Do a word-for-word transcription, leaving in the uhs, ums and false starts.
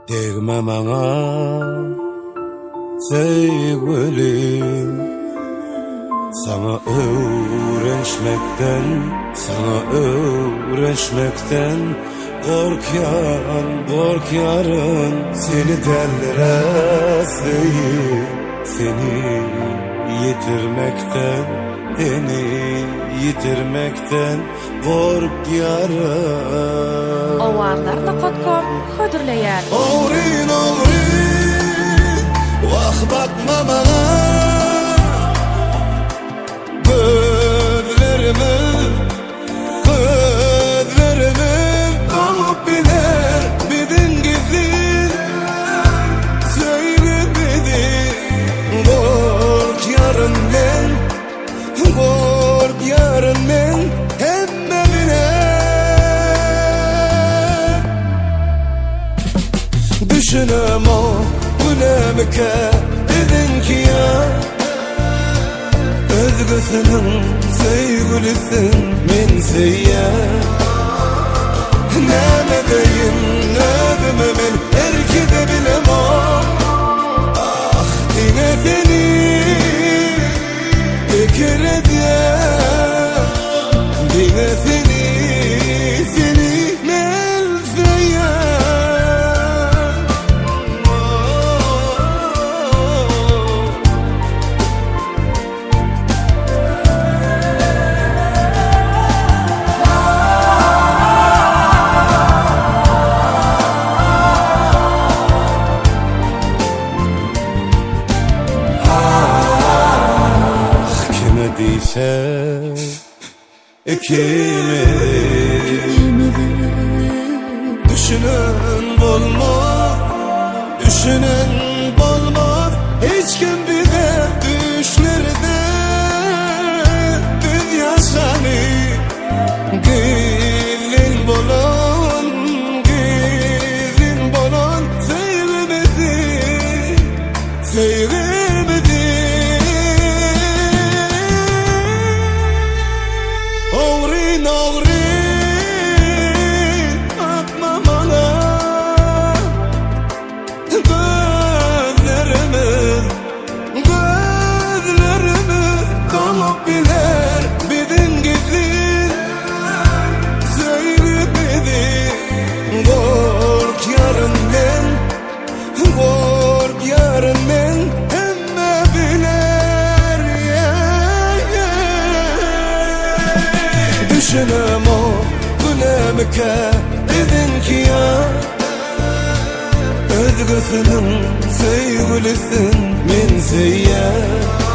Degme bana sevgilim, sana öğrenmekten, sana öğrenmekten korkyan, korkyarın seni deliresiyi, seni yitirmekten, seni yitirmekten korkyarın. Owarlar nokta com hödürleýär. Ogrin ogrin wah bakma bana, gözlerimi gözlerimi alıp biler bidin gizli söylemedi. Kork yarın men, kork yarın men hemme biler. Düşünem o günemke edin ki ya, özgüsünün sevgilisin men seyya. Näme deyin özüme men erki de bilem o. Ah dine seni bekir ediyem, dine seni seni mel seyya. Diyse ekimi düşünen bolmaz, düşünen bolmaz. Hiç kim bize düşlerde biz yaşanı gelin bolon, gelin bolon sevmedi, sevmedi. Ogrin ogrin bakma bana, gözlerimiz gözlerimiz kalıp biler bidin gizli söylemedi. Kork yarın men, kork yarın men hemme biler. Düşünem o günemke edin ki ya, özgüsünün sevgilisin men seyya.